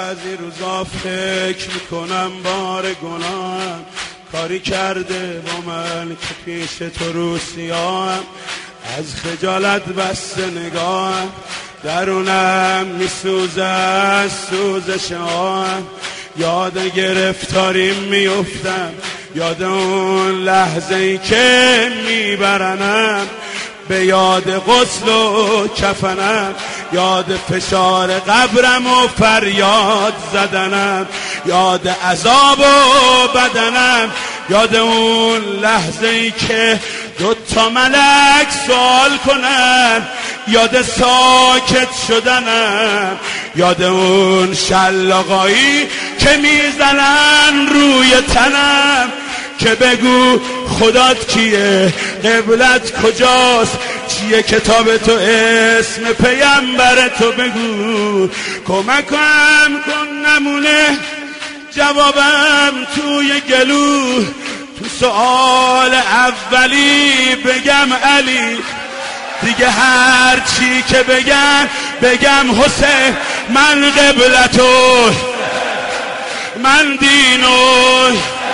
بعضی روزا فکر میکنم بار گناهم کاری کرده با من که پیش تو رو سیاهم، از خجالت بسته نگاهم درونم میسوزه از سوزشم، یاد گرفتاریم میفتم، یاد اون لحظه ای که میبرنم، به یاد غسل و کفنم، یاد فشار قبرم و فریاد زدنم، یاد عذاب و بدنم، یاد اون لحظه ای که 2 ملک سوال کنن، یاد ساکت شدنم، یاد اون شلاقایی که میزنن روی تنم، که بگو خدات کیه، قبلت کجاست، چیه کتاب تو، اسم پیامبر تو، بگو کمکم کن نمونه جوابم توی گلو، تو سؤال اولی بگم علی، دیگه هر چی که بگم حسین، من قبلتو، من دینو،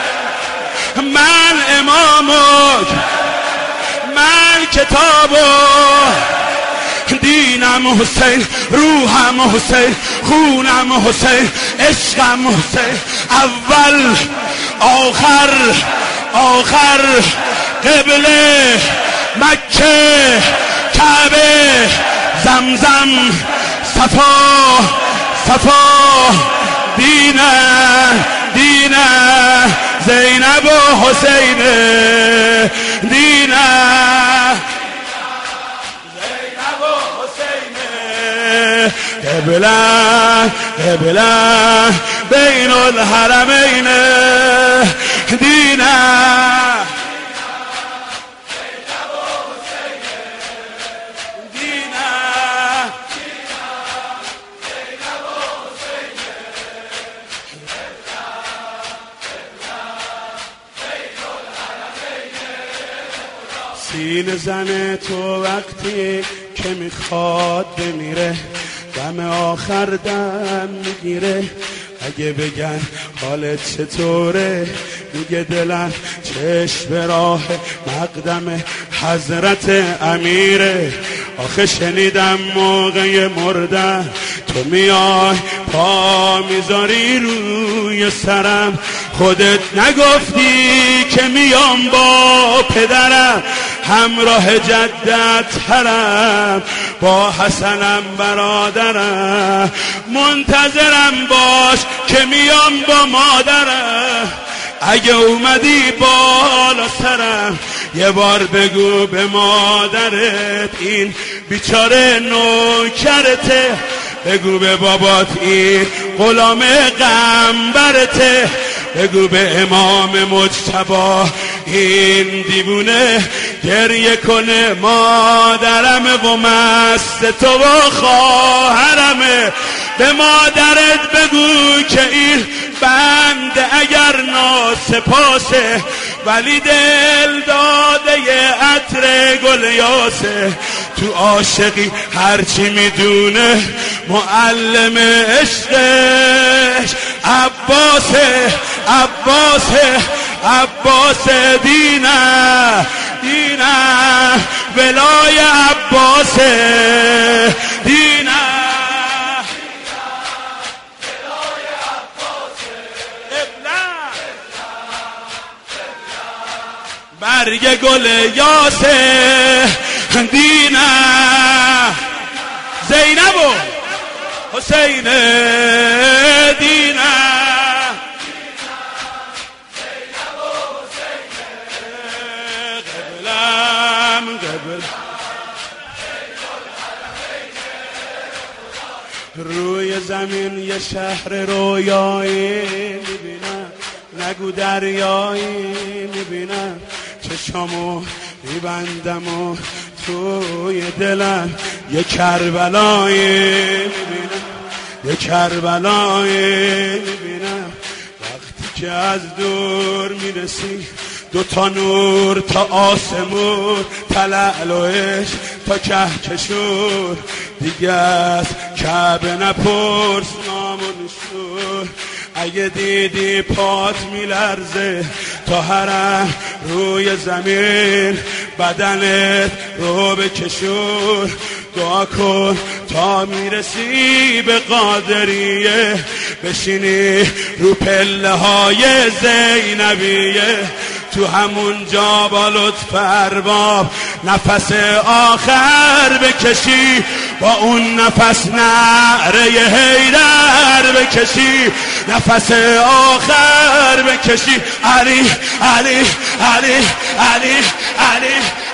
من امامو، من کتابو، دینم حسین، روحم حسین، خونم حسین، عشقم حسین، اول آخر قبله مکه کعبه زمزم صفا دینه زینب و حسین، دینه زینب و حسین، قبله بین الحرمین، دینه سینه زن تو وقتی که میخواد بمیره، دم آخر دم میگیره، اگه بگن حالت چطوره، میگه دلم چشم به راه مقدم حضرت امیره، آخه شنیدم موقع مردن تو میای پا میذاری روی سرم، خودت نگفتی که میام با پدرم، همراه جدت حرم، با حسنم برادرم، منتظرم باش که میام با مادرم، اگه اومدی بالا سرم یه بار بگو به مادرت این بیچاره نوکرته، بگو به بابات این غلام قنبرته، بگو به امام مجتبی این دیوونه گریه کنه، مادرمه و مست تو و خواهرمه، به مادرت بگو که این بنده اگر ناسپاسه، ولی دل داده عطر گل یاسه، تو عاشقی هرچی میدونه معلم عشقش عباس دینه ولای عباس دینه، برگ گل یاسه دینه، زینب و حسین دینه، روی زمین یه شهر رویایی میبینم، نگو دریایی میبینم، چشامو میبندم و توی دلم یه کربلایی میبینم، یه کربلایی میبینم، وقتی که از دور میرسی 2 نور تا آسمون، تا لعل و عشق تا کهکشون، دیگه از کعبه نپرس نام و نشون. اگه دیدی پات میلرزه تا حرم روی زمین، بدنت رو بکشون. دعا کن تا میرسی به قادریه، بشینی رو پله های زینبیه. تو همون جا با لطف ارباب نفس آخر بکشی، با اون نفس نعره حیدر بکشی، نفس آخر بکشی. علی علی علی علی علی